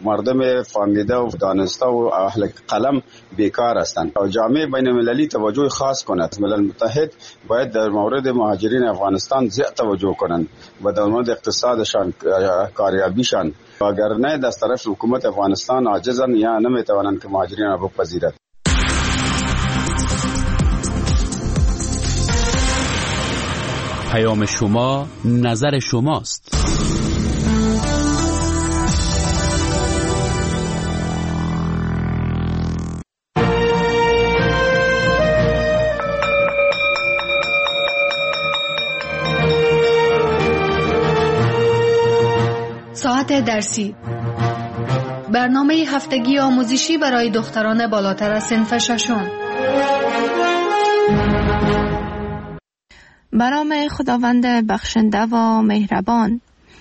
مردم فهمیده و دانسته و اهل قلم بیکار هستند و جامعه بین المللی توجه خاص کند. ملل متحد باید در مورد مهاجرین افغانستان زیاد توجه کنند و در مورد اقتصادشان، کاریابیشان، اگر نه از طرف حکومت افغانستان عاجزن یا نمیتوانند که مهاجرین را بپذیرد. پیام شما، نظر شماست. ساعت درسی، برنامه هفتگی آموزشی برای دختران بالاتر از صنف ششم. به نام خداوند بخشنده و مهربان.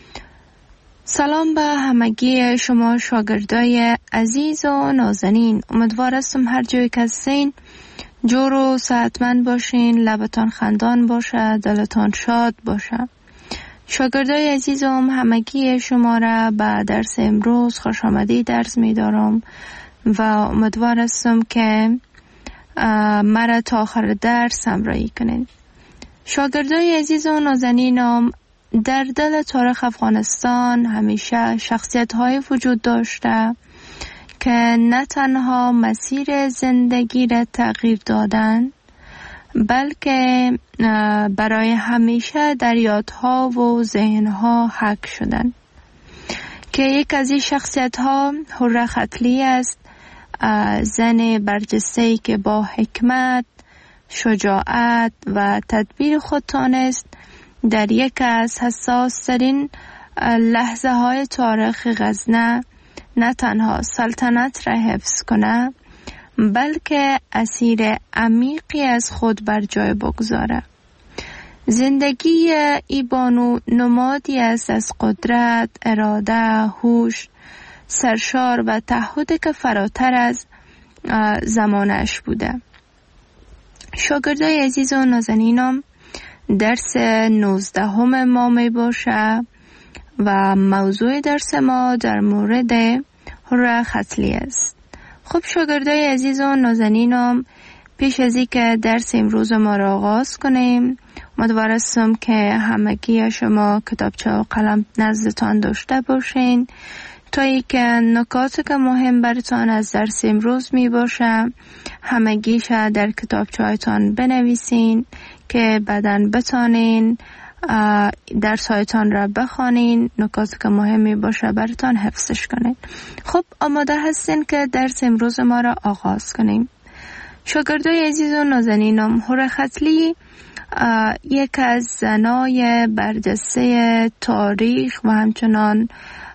سلام به همگی شما شاگردای عزیز و نازنین. امیدوار هستم هر جایی که هستین جور و صحتمند باشین، لبتان خندان باشه، دلتان شاد باشه. شاگردای عزیزم، همگی شما را به درس امروز خوش آمدید درس می دارم و امیدوار هستم که مرا تا آخر درس همراهی کنید. شاگردای عزیز و نازنینم، در دل تاریخ افغانستان همیشه شخصیت‌های وجود داشته که نه تنها مسیر زندگی را تغییر دادن، بلکه برای همیشه در یادها و ذهنها حک شدن. که یک از این شخصیت‌ها حره ختلی است، زن برجسته‌ای که با حکمت، شجاعت و تدبیر خود تانست در یک از حساس‌ترین لحظه های تاریخ غزنه نه تنها سلطنت را حفظ کنه، بلکه اسیر عمیقی از خود بر جای بگذاره. زندگی ای بانو نمادی است از قدرت، اراده، هوش، سرشار و تعهد که فراتر از زمانش بوده. شاگردای عزیز و نازنینم، درس 19 ما می باشه و موضوع درس ما در مورد حره ختلی است. خب شاگردای عزیز و نازنینم، پیش از اینکه درس امروز ما را آغاز کنیم، امیدوار هستم که همگی شما کتابچه و قلم نزدتان داشته باشین تا اینکه نکاتی که مهم براتان از درس امروز می باشه همگیش در کتابچه هایتان بنویسین که بعداً بتانین درس هایتان را بخوانین، نکاتی که مهم می باشه براتان حفظش کنین. خب آماده هستین که درس امروز ما را آغاز کنیم. شاگردای عزیز و نازنینم، حره ختلی یک از زنای برجسته تاریخ و همچنان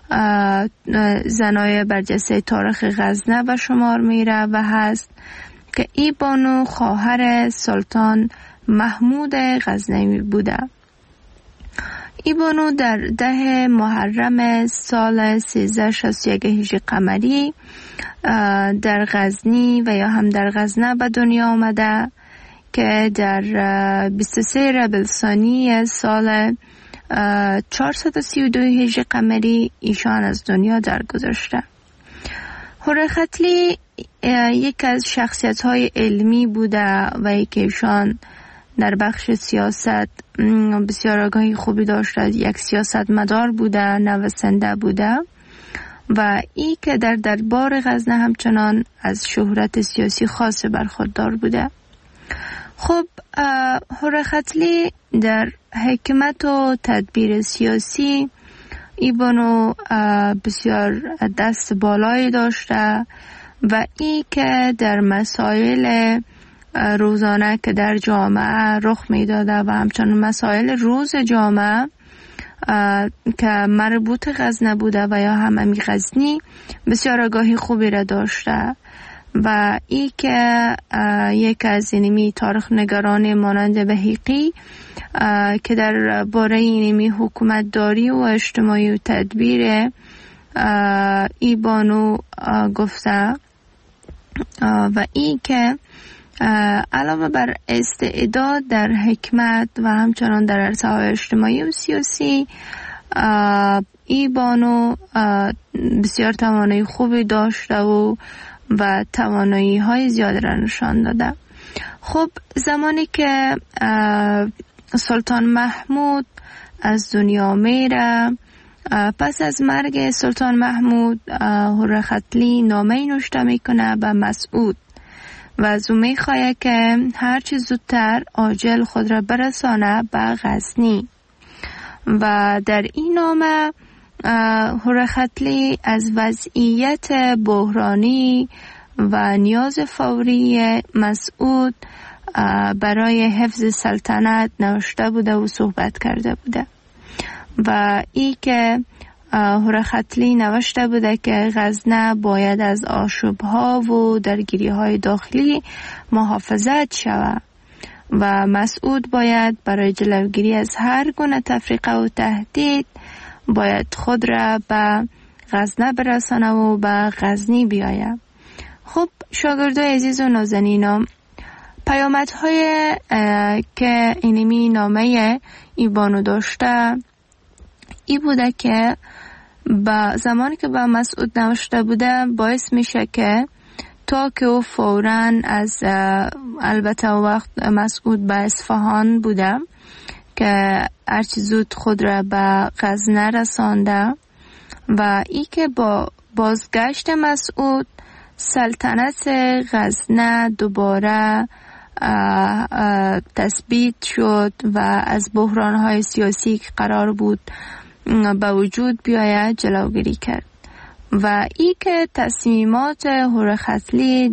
زنای برجسته تاریخ غزنه به شمار میره و هست که ای بانو خواهر سلطان محمود غزنوی بوده. ای بانو در 10 محرم سال 1361 هجری قمری در غزنی و یا هم در غزنه به دنیا آمده که در 23 ربیع الثانی سال 432 هجری قمری ایشان از دنیا درگذشته. حره ختلی یک از شخصیت‌های علمی بوده و یک ایشان در بخش سیاست بسیار آگاهی خوبی داشته، یک سیاستمدار بوده، نویسنده بوده و ای که در دربار غزنه همچنان از شهرت سیاسی خاص برخوردار بوده. خب حره ختلی در حکمت و تدبیر سیاسی ای بانو بسیار دست بالایی داشته و ای که در مسائل روزانه که در جامعه رخ می داده و همچنان مسائل روز جامعه که مربوط غزنه بوده و یا همه غزنی بسیار آگاهی خوبی را داشته و ای که یک از اینمی تاریخ نگاران مانند بهیقی که در باره اینمی حکومت داری و اجتماعی و تدبیر ای بانو گفته و ای که علاوه بر استعداد در حکمت و همچنان در عرصه‌های اجتماعی و سیاسی این بانو بسیار توانایی خوبی داشته و توانایی های زیاد را نشان داده. خب زمانی که سلطان محمود از دنیا میره، پس از مرگ سلطان محمود هورختلی نامه نوشته میکنه به مسعود و از او میخواه که هرچی زودتر عاجل خود را برسانه به غزنی. و در این نامه هورختلی از وضعیت بحرانی و نیاز فوری مسعود برای حفظ سلطنت نوشته بوده و صحبت کرده بوده. و ای که هورختلی نوشته بوده که غزنه باید از آشوب‌ها و درگیری‌های داخلی محافظت شود و مسعود باید برای جلوگیری از هر گونه تفریقه و تهدید باید خود را به غزنه برسانه و به غزنی بیاید. خب شاگردای عزیز و نازنینم، پیامدهای که اینمی نامه ای بانو داشته ای بوده که با زمانی که با مسعود نوشته بوده باعث میشه که تا که او فوراً از البته وقت مسعود به اصفهان بوده که هرچی زود خود را به غزنه رسانده و ای که با بازگشت مسعود سلطنت غزنه دوباره تثبیت شد و از بحران‌های سیاسی که قرار بود به وجود بیاید جلوگیری کرد. و ای که تصمیمات هورختلی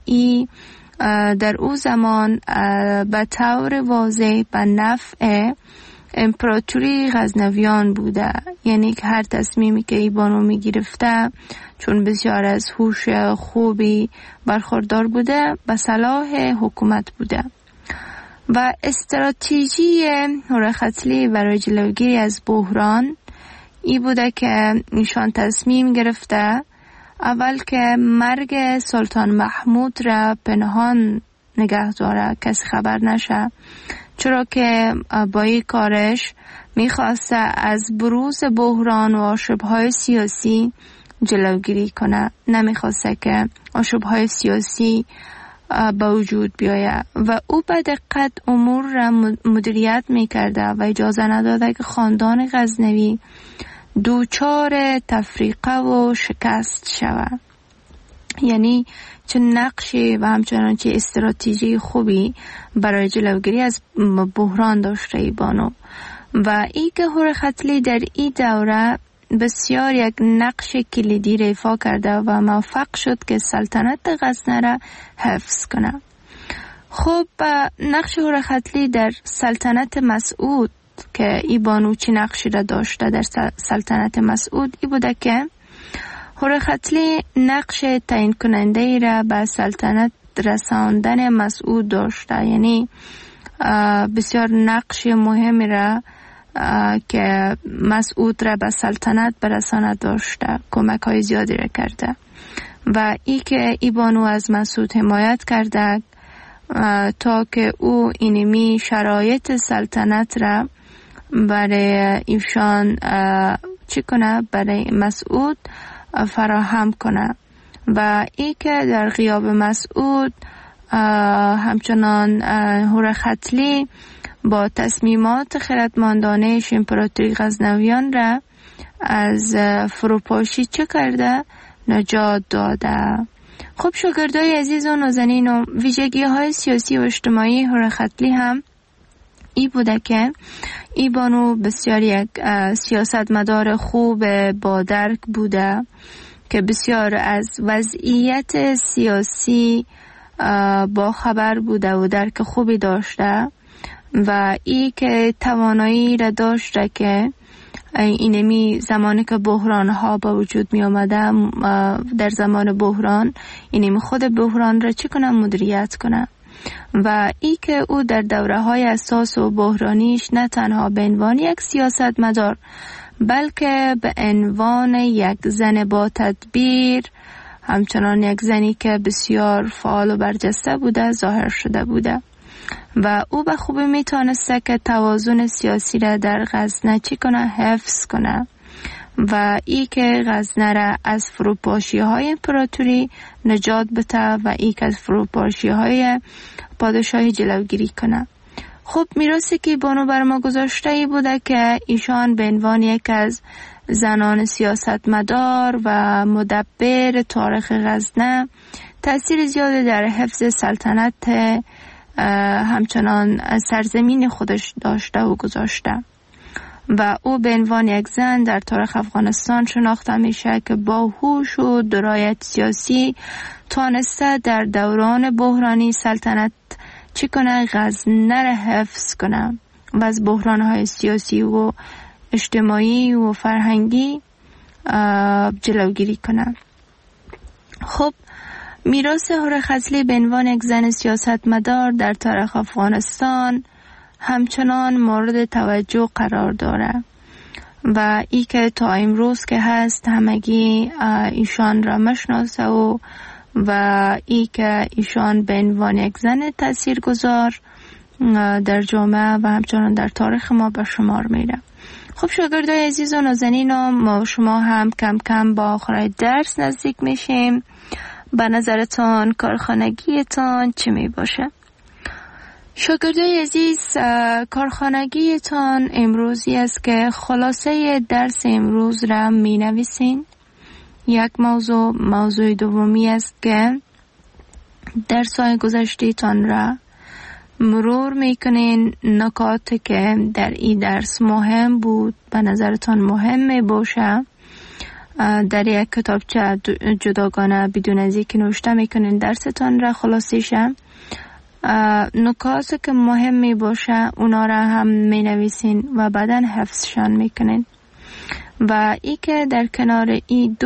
در او زمان به طور واضح به نفع امپراتوری غزنویان بوده، یعنی که هر تصمیمی که ای بانو می گرفته چون بسیار از هوش خوبی برخوردار بوده به صلاح حکومت بوده. و استراتژی هورختلی برای جلوگیری از بحران ای بوده که ایشان تصمیم گرفته اول که مرگ سلطان محمود را پنهان نگه داره، کسی خبر نشه، چرا که با این کارش میخواسته از بروز بحران و آشوب‌های سیاسی جلوگیری کنه، نمیخواسته که آشوب‌های سیاسی به وجود بیاید و او به دقت امور را مدیریت میکرده و اجازه نداده که خاندان غزنوی دوچار تفریقه و شکست شود. یعنی چه نقشی و همچنان چه استراتژی خوبی برای جلوگیری از بحران داشته ای بانو. و ای که هورختلی در این دوره بسیار یک نقش کلیدی را ایفا کرده و موفق شد که سلطنت غزنه را حفظ کنه. خب نقش هورختلی در سلطنت مسعود که ای بانو چی نقشی را داشته در سلطنت مسعود ای بوده که هورختلی نقش تعیین کننده ای را به سلطنت رساندن مسعود داشته، یعنی بسیار نقش مهمی را که مسعود را به سلطنت برسانه داشته، کمک های زیادی را کرده. و ای که ای بانو از مسعود حمایت کرده تا که او اینمی شرایط سلطنت را برای ایشان چی کنه، برای مسعود فراهم کنه. و ای که در غیاب مسعود همچنان هورختلی با تصمیمات خردمندانه امپراتوری غزنویان را از فروپاشی چه کرده، نجات داده. خب شاگردای عزیز و نازنین، و ویژگی های سیاسی و اجتماعی هورختلی هم ای بوده که ای بانو بسیار یک سیاستمدار خوب با درک بوده که بسیار از وضعیت سیاسی با خبر بوده و درک خوبی داشته و ای که توانایی را داشته که اینمی زمانی که بحران ها با وجود می آمده در زمان بحران اینمی خود بحران را چی کنه، مدیریت کنه. و ای که او در دوره های اساس و بحرانیش نه تنها به عنوان یک سیاستمدار بلکه به عنوان یک زن با تدبیر، همچنان یک زنی که بسیار فعال و برجسته بوده ظاهر شده بوده. و او به خوبی میتونسته که توازن سیاسی را در غزنه چی کنه، حفظ کنه. و ای که غزنه را از فروپاشی های امپراتوری نجات بده و ای که از فروپاشی های پادشاهی جلوگیری کنه. خب میراثی که بانو بر ما گذاشته ای بوده که ایشان به عنوان یک از زنان سیاستمدار و مدبر تاریخ غزنه تأثیر زیادی در حفظ سلطنت همچنان سرزمین خودش داشته و گذاشته و او به عنوان یک زن در تاریخ افغانستان شناخته میشه که با هوش و درایت سیاسی توانسته در دوران بحرانی سلطنت چی کنه؟ غزنه را حفظ کنه و از بحرانهای سیاسی و اجتماعی و فرهنگی جلوگیری کنه. خب میراث هوره خضلی به عنوان یک زن سیاستمدار در تاریخ افغانستان همچنان مورد توجه قرار داره و ای که تا امروز که هست همگی ایشان را مشناسه و ای که ایشان به عنوان یک زن تاثیرگذار در جامعه و همچنان در تاریخ ما به شمار میره. خب شاگردای عزیز و نازنینم، ما شما هم کم کم با آخر درس نزدیک میشیم. به نظرتان کارخانگیتان چی می باشه؟ شاگردای عزیز، کارخانگیتان امروزی است که خلاصه درس امروز را می نویسین. یک موضوع دومی است که درس‌های گذشته‌تان را مرور میکنین. نکاتی که در این درس مهم بود به نظرتان مهم می باشه در یک کتابچه جداگانه بدون از اینکه نوشته میکنین درستان را خلاصیشه. نکاتی که مهم می باشه اونا را هم می نویسین و بعدا حفظشان میکنین و ای که در کنار این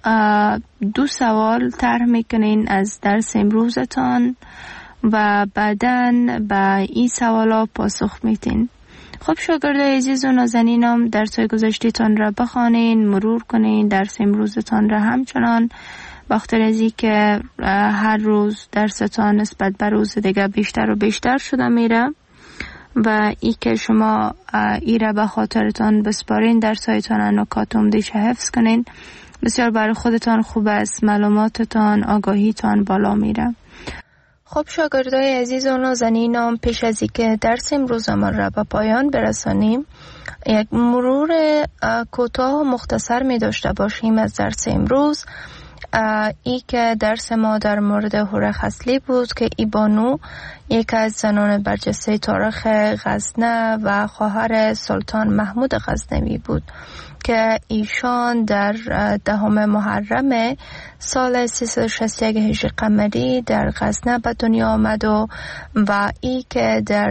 دو سوال طرح میکنین از درس امروزتان و بعدا به این سوالا پاسخ میدین. خب شاگردای عزیز و نازنینم، درس‌های گذشته‌تان را بخوانین، مرور کنین، درس امروزتان را همچنان بخاطر از اینکه هر روز درستان نسبت به روز دیگه بیشتر و بیشتر شده میره و ای که شما ای را به خاطرتان بسپارین، درس‌هایتان نکات عمده‌اش حفظ کنین، بسیار برای خودتان خوب است، معلوماتتان، آگاهیتان بالا میره. خب شاگردای عزیز و نازنینم، پیش از اینکه درس امروز ما را به پایان برسانیم، یک مرور کوتاه و مختصر می داشته باشیم از درس امروز. ای که درس ما در مورد هوره خضلی بود که ای بانو یک از زنان برجسته تاریخ غزنه و خواهر سلطان محمود غزنوی بود که ایشان در 10 محرم سال 361 هجری قمری در غزنه به دنیا آمد و ای که در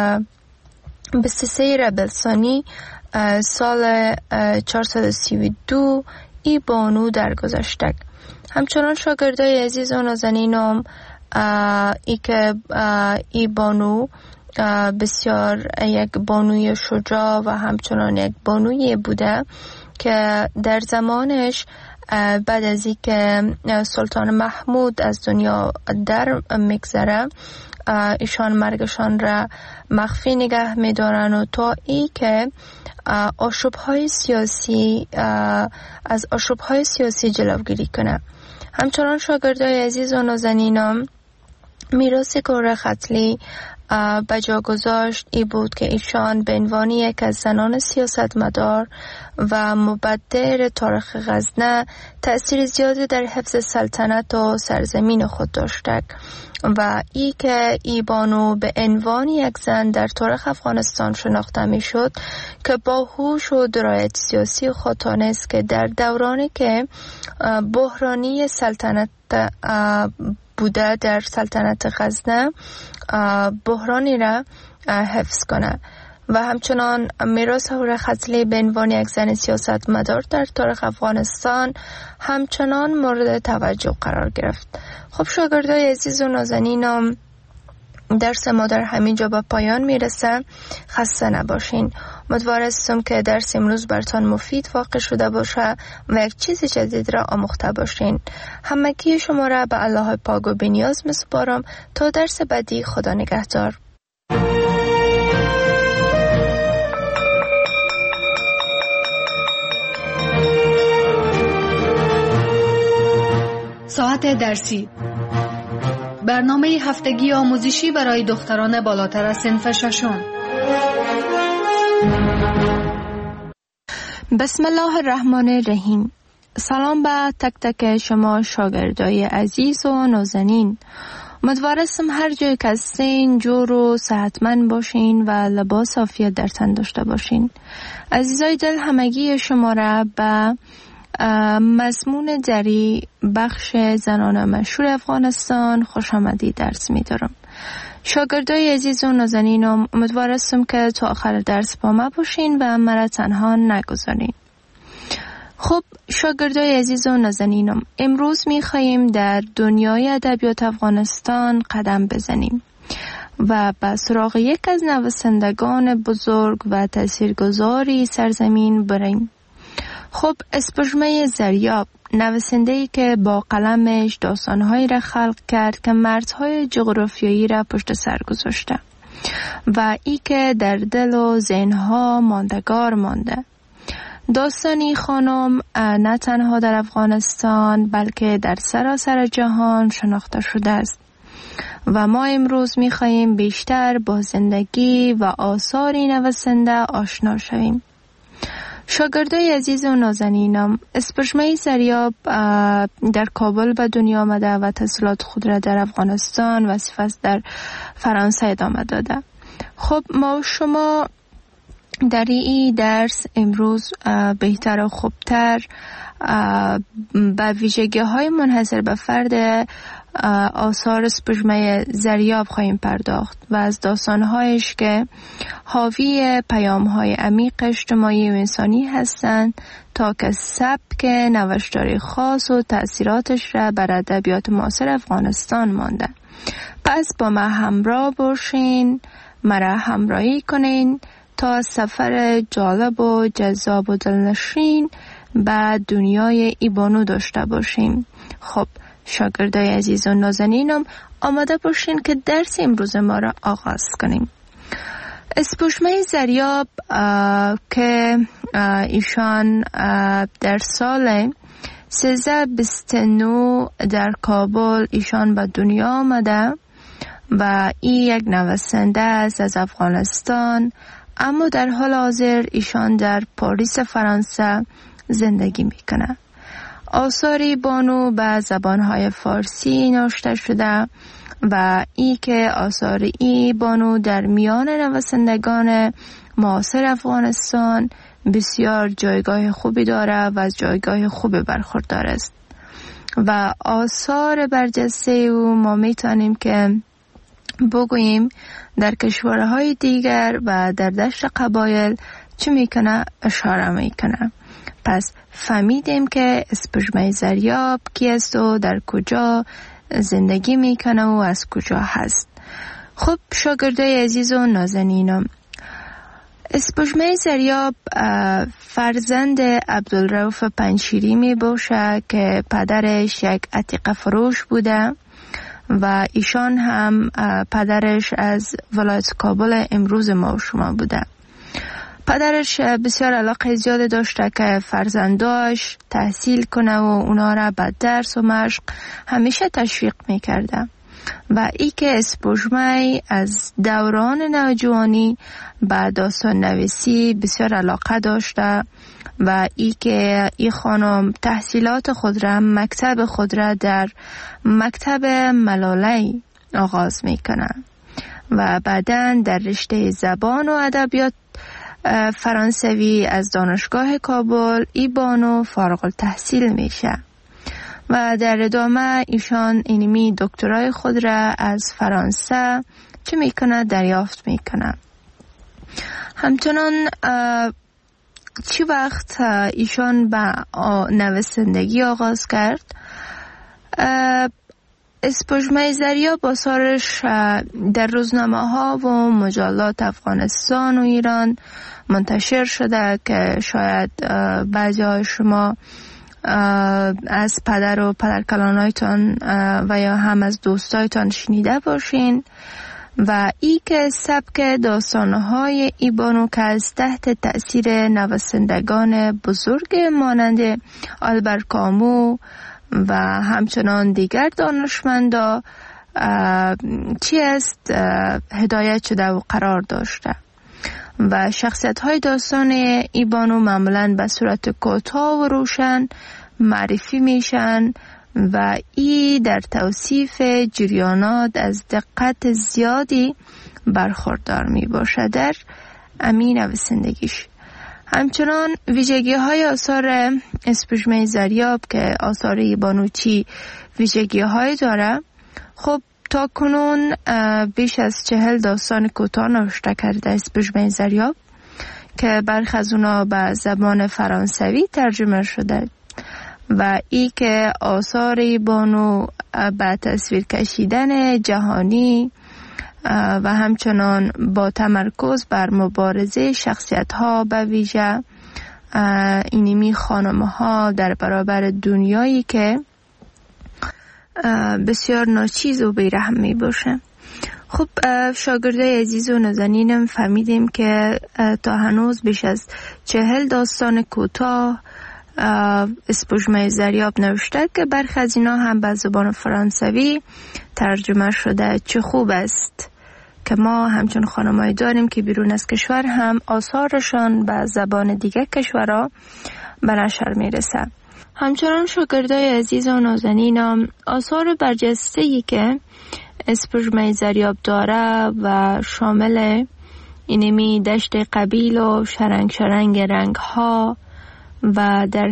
23 ربیع الثانی سال 432 ای بانو درگذشت. همچنان شاگردای عزیز و نازنینم، ای که ای بانو بسیار یک بانوی شجاع و همچنان یک بانوی بوده که در زمانش بعد از اینکه سلطان محمود از دنیا در میگذره ایشان مرگشان را مخفی نگه میدارن و تا ای که آشوب‌های سیاسی از آشوب‌های سیاسی جلوگیری کنه. همچنان شاگردای عزیز و نازنینم، میراثی که هوره خضلی به جا گذاشت ای بود که ایشان به عنوان یک از زنان سیاستمدار و مبدر تاریخ غزنه تأثیر زیادی در حفظ سلطنت و سرزمین خود داشته و ای که ای بانو به عنوان یک زن در تاریخ افغانستان شناخته می شد که با هوش و درایت سیاسی خود توانست که در دورانی که بحرانی سلطنت بوده در سلطنت غزنه بحرانی را حفظ کنه و همچنان میراث هوره خضلی به عنوان یک زن سیاستمدار در تاریخ افغانستان همچنان مورد توجه قرار گرفت. خب شاگردای عزیز و نازنینم، درس ما در همین جا به پایان میرسه. خسته نباشین. امیدوارم که درس امروز براتون مفید واقع شده باشه و یک چیز جدید را آموخته باشین. همگی شما را به الله پاک و بی‌نیاز میسپارم تا درس بعدی. خدا نگهدار. ساعت درسی، برنامه هفتگی آموزشی برای دختران بالاتر از صنف ششم. بسم الله الرحمن الرحیم. سلام به تک تک شما شاگردای عزیز و نازنین. امیدوارم هر جای که هستین جور و صحتمند باشین و لباس عافیت در تن داشته باشین. عزیزای دل، همگی شما را به مضمون دری بخش زنان مشهور افغانستان خوش آمدید درس می دارم. شاگردای عزیز و نازنینم، امیدوارم که تا آخر درس با ما باشین و مرا تنها نگذارین. خب شاگردای عزیز و نازنینم، امروز می خواهیم در دنیای ادبیات افغانستان قدم بزنیم و به سراغ یک از نویسندگان بزرگ و تاثیرگذاری سرزمین بریم. خب اسپژمه زریاب، نویسنده‌ای که با قلمش داستان‌هایی را خلق کرد که مرزهای جغرافیایی را پشت سر گذاشته و ای که در دل و ذهن‌ها ماندگار مانده. داستانی خانم نه تنها در افغانستان بلکه در سراسر جهان شناخته شده است و ما امروز می‌خواهیم بیشتر با زندگی و آثار نویسنده آشنا شویم. شاگردای عزیز و نازنینم، اسپژمه زریاب در کابل به دنیا آمده و تحصیلات خود را در افغانستان و سپس در فرانسه ادامه داده. خب ما و شما در این درس امروز بهتر و خوبتر به ویژگی‌های منحصر به فرد آثار اسپژمه زریاب خواهیم پرداخت و از داستان‌هایش که حاوی پیام‌های عمیق اجتماعی و انسانی هستند تا که سبک نوشتاری خاص و تأثیراتش را بر ادبیات معاصر افغانستان مانده. پس با ما همراه باشین، مرا همراهی کنین تا سفر جالب و جذاب و دلنشین به دنیای ایبانو داشته باشیم. خب شاگردای عزیز و نازنینم، آماده باشین که درس امروز ما را آغاز کنیم. اسپژمه زریاب که ایشان در سال 1329 در کابل ایشان به دنیا آمده و این یک نویسنده است از افغانستان، اما در حال حاضر ایشان در پاریس فرانسه زندگی میکنه. آثاری بانو به زبانهای فارسی نوشته شده و ای که آثار ای بانو در میان نویسندگان معاصر افغانستان بسیار جایگاه خوبی داره و از جایگاه خوبی برخوردار است و آثار برجسته او ما میتونیم که بگوییم در کشورهای دیگر و در دشت قبایل چه میکنه اشاره میکنه. پس فهمیدیم که اسپژمه زریاب کی است و در کجا زندگی میکنه و از کجا هست. خب شاگردای عزیز و نازنینم، اسپژمه زریاب فرزند عبدالرؤف پنجشیری می باشه که پدرش یک عتیقه فروش بوده و ایشان هم پدرش از ولایت کابل امروز ما و شما بوده. پدرش بسیار علاقه زیاد داشته که فرزنداش تحصیل کنه و اونا را به درس و مشق همیشه تشویق میکرده و ای که اسپژمه از دوران نوجوانی به داستان نویسی بسیار علاقه داشته و ای که ای خانم تحصیلات خود را مکتب خود را در مکتب ملالی آغاز میکنه و بعداً در رشته زبان و ادبیات فرانسوی از دانشگاه کابل ای بانو فارغ التحصیل میشه و در ادامه ایشان اینمی دکترای خود را از فرانسه چه میکنه دریافت میکنه. همچنان چی وقت ایشان به نویسندگی آغاز کرد، اسپژمه زریاب آثارش در روزنامه ها و مجلات افغانستان و ایران منتشر شده که شاید بعضی های شما از پدر و پدرکلانایتان و یا هم از دوستایتان شنیده باشین و ای که سبک داستانهای ای بانو که از تحت تأثیر نویسندگان بزرگ مانند آلبر کامو و همچنان دیگر دانشمندا چی است هدایت شده و قرار داشته و شخصیت های داستان ای بانو معمولا به صورت کوتاه و روشن معرفی میشن و ای در توصیف جریانات از دقت زیادی برخوردار می باشه در امین نویسندگیش. همچنان ویژگی های آثار اسپوژمه زریاب که آثار ای بانو چی ویژگی های داره. خب تا کنون بیش از 40 داستان کوتاه نوشته کرده اسپوژمه زریاب که برخی از اونا به زبان فرانسوی ترجمه شده و ای که آثار ای بانو به تصویر کشیدن جهانی و همچنان با تمرکز بر مبارزه شخصیت ها به ویژه اینمی خانمه ها در برابر دنیایی که بسیار ناچیز و بیرحم می باشه. خب شاگردای عزیز و نازنینم فهمیدیم که تا هنوز بیش از 40 داستان کوتاه اسپوژمه زریاب نوشته که برخی از اینا هم به زبان فرانسوی ترجمه شده. چه خوب است که ما همچون خانمایی داریم که بیرون از کشور هم آثارشان به زبان دیگه کشورها به نشر میرسه. همچنان شاگردای عزیز و نازنینم آثار برجسته‌ای که اسپوژمه زریاب داره و شامل اینمی دشت قبیل و شرنگ رنگ ها و در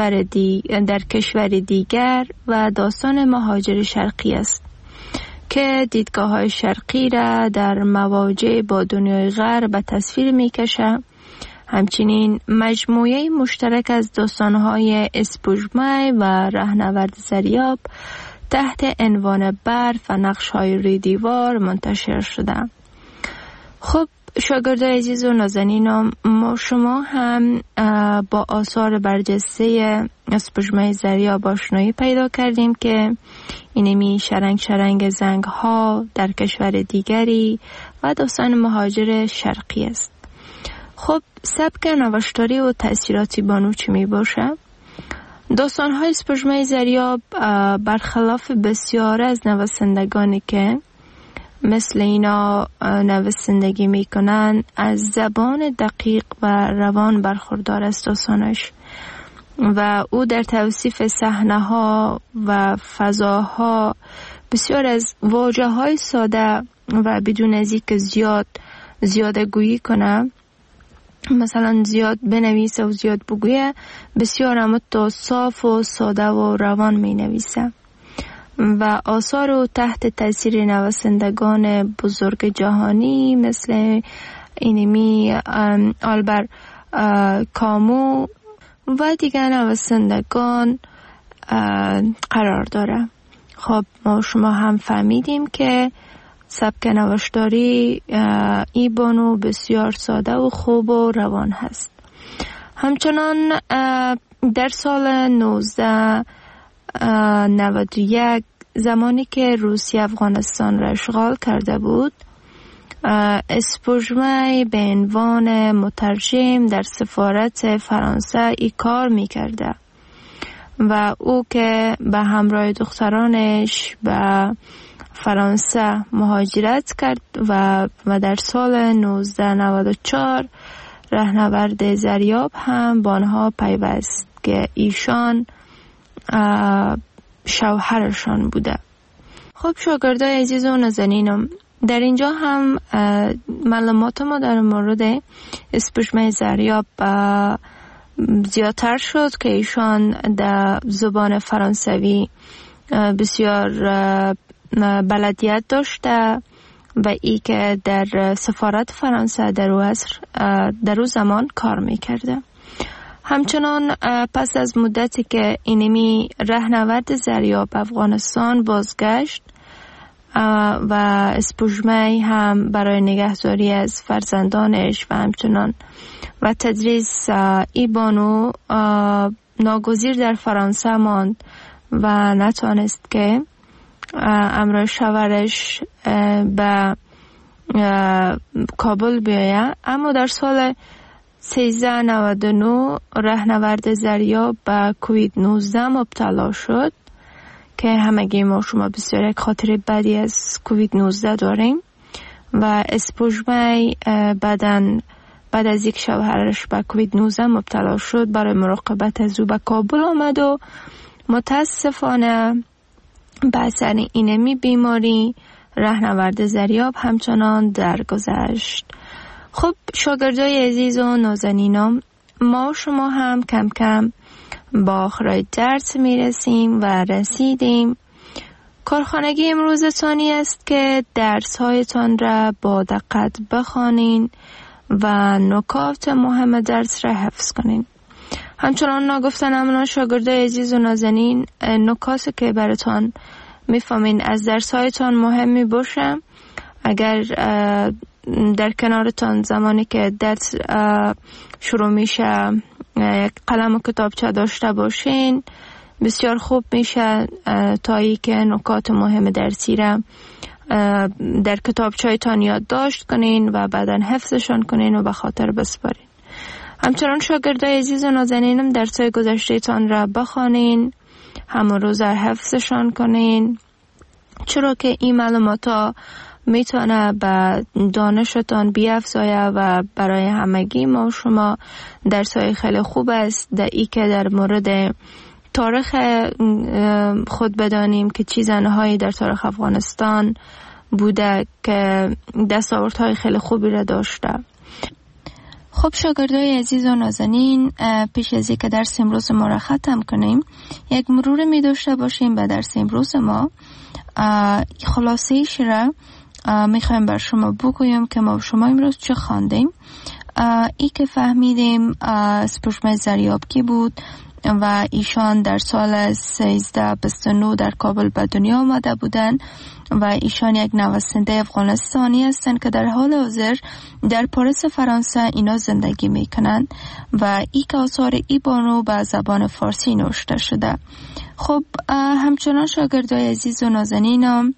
کشور دیگر و داستان مهاجر شرقی است که دیدگاه های شرقی را در مواجه با دنیای غرب به تصویر می کشه. همچنین مجموعه مشترک از داستان‌های اسپوژمه و رهنورد زریاب تحت عنوان برف و نقش‌های روی دیوار منتشر شده. خب شاگردای عزیز و نازنینم، ما شما هم با آثار برجسته اسپوژمه زریاب آشنایی پیدا کردیم که اینمی شرنگ زنگ ها در کشور دیگری و داستان مهاجر شرقی است. خب سبک نوشتاری و تأثیراتی بانو چی می باشه؟ داستان‌های اسپوژمه زریاب برخلاف بسیار از نویسندگانی که مثل اینا نویسندگی میکنن از زبان دقیق و روان برخوردار است داستانش و او در توصیف صحنه‌ها و فضاها بسیار از واژه‌های ساده و بدون از اینکه زیاده گویی کنه، مثلا زیاد بنویسه و زیاد بگویه، بسیار اما صاف و ساده و روان می نویسه و آثار او تحت تاثیر نویسندگان بزرگ جهانی مثل اینمی آلبر کامو و دیگر نویسندگان قرار داره. خب ما شما هم فهمیدیم که سبک نوشتاری ای بانو بسیار ساده و خوب و روان هست. همچنان در سال 1991 زمانی که روسیه افغانستان را اشغال کرده بود، اسپوژمه به عنوان مترجم در سفارت فرانسه ای کار می کرده و او که به همراه دخترانش به فرانسه مهاجرت کرد و در سال 1994 رهنورد زریاب هم با آنها پیوست که ایشان شوهرشان بوده. خب شاگردای عزیز و نازنینم، در اینجا هم معلومات ما در مورد اسپوژمه زریاب زیادتر شد که ایشان در زبان فرانسوی بسیار بلدیت داشته و ای که در سفارت فرانسه در او زمان کار میکرده. همچنان پس از مدتی که اینمی رهنورد زریاب افغانستان بازگشت و اسپوژمه هم برای نگهداری از فرزندانش و همچنان و تدریس ای بانو ناگزیر در فرانسه ماند و نتوانست که امرای شوهرش به کابل بیاید. اما در سال 1399 رهنورد زریاب به کووید 19 مبتلا شد که همگی ما شما بسیار یک خاطر بدی از کووید 19 داریم و اسپوژمی بعد از یک شوهرش به کووید 19 مبتلا شد، برای مراقبت از او به کابل آمد و متاسفانه به اثر اینمی بیماری رهنورد ضریاب همچنان درگذشت. خب شاگردای عزیز و نازنینم، ما شما هم کم کم با آخرای درس میرسیم و رسیدیم. کارخانگی امروزتانی است که درس هایتان را با دقت بخوانین و نکات مهم درس را حفظ کنین. همچنان نگفتن امنا شاگردای عزیز و نازنین، نکاتی که براتان میفهمین از درس هایتان مهمی باشه. اگر در کنارتان زمانی که درس شروع میشه یک قلم و کتابچه داشته باشین بسیار خوب میشه، تا ای که نکات مهم درسی را در کتابچه‌تان یادداشت کنین و بعداً حفظشان کنین و به خاطر بسپارین. همچنان شاگردای عزیز و نازنینم درس‌های گذشته‌تان را بخوانین، همون روز حفظشان کنین، چرا که این معلومات میتونه به دانشتان بیافزایه و برای همگی ما شما درس‌های خیلی خوب است. در ای که در مورد تاریخ خود بدانیم که چه زنهایی در تاریخ افغانستان بوده که دستاوردهای خیلی خوبی را داشته. خب شاگردای عزیز و نازنین، پیش از اینکه درس امروز ما را ختم کنیم یک مرور می داشته باشیم به درس امروز ما. خلاصه‌ایش را میخوایم بر شما بگویم که ما شما امروز چه خواندیم. ای که فهمیدیم اسپوژمی ضریاب کی بود و ایشان در سال 1329 در کابل به دنیا آمده بودند و ایشان یک نویسنده افغانستانی هستند که در حال حاضر در پاریس فرانسه اینا زندگی میکنند و ای که آثار ای بانو به زبان فارسی نوشته شده. خب همچنان شاگردای عزیز و نازنینم،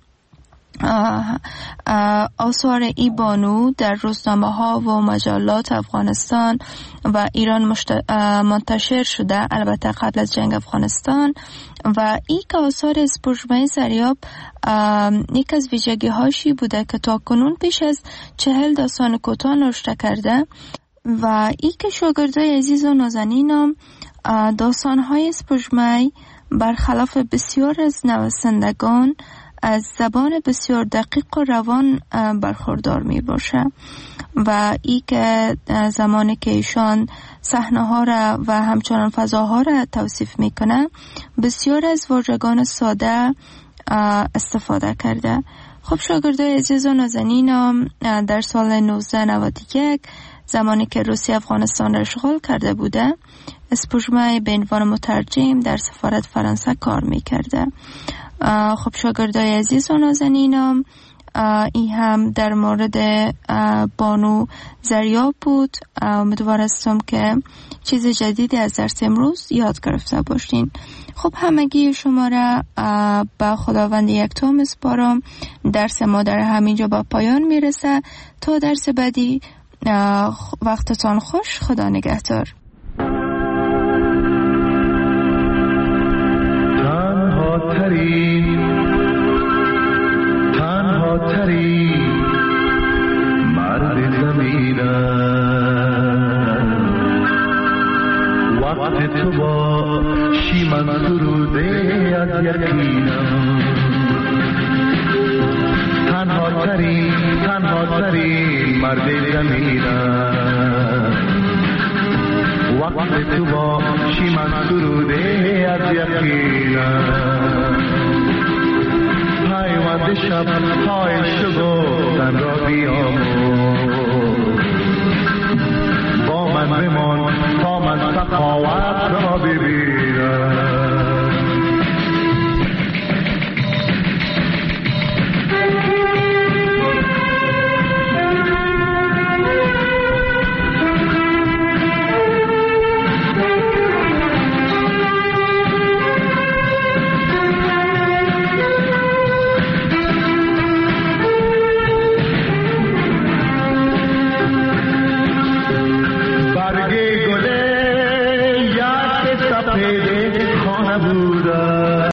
آثار ای بانو در روزنامه ها و مجلات افغانستان و ایران منتشر شده، البته قبل از جنگ افغانستان. و ای که آثار اسپوژمی ضریاب یک از ویژگی هاشی بوده که تا کنون پیش از 40 داستان کوتاه نوشته کرده و ای که شاگردای عزیز و نازنینم داستان های اسپوژمی برخلاف بسیار از نویسندگان از زبان بسیار دقیق و روان برخوردار می باشه و ای که زمانی که ایشان صحنه ها را و همچنان فضاها را توصیف می کنه بسیار از واژگان ساده استفاده کرده. خب شاگردای عزیز و نازنینم، در سال 1991 زمانی که روسیه افغانستان را اشغال کرده بوده، اسپوژمی به عنوان مترجم در سفارت فرانسه کار می کرده. خب شاگردای عزیز و نازنینم، این هم در مورد بانو ضریاب بود. امیدوار هستم که چیز جدیدی از درس امروز یاد گرفته باشین. خب همگی شما را به خداوند یکتا میسپارم. درس ما در همینجا به پایان میرسه. تا درس بعدی وقتتان خوش. خدا نگهدار. تنها ترین مرد زمینم، وقت تو باشی من سروده از یقینم. تنها ترین مرد زمینم، وقت تو باشی من سروده از یقینم. پیوند شب های شگفتن را بیاموز، با من بمان تا من سخاوت را ببینم.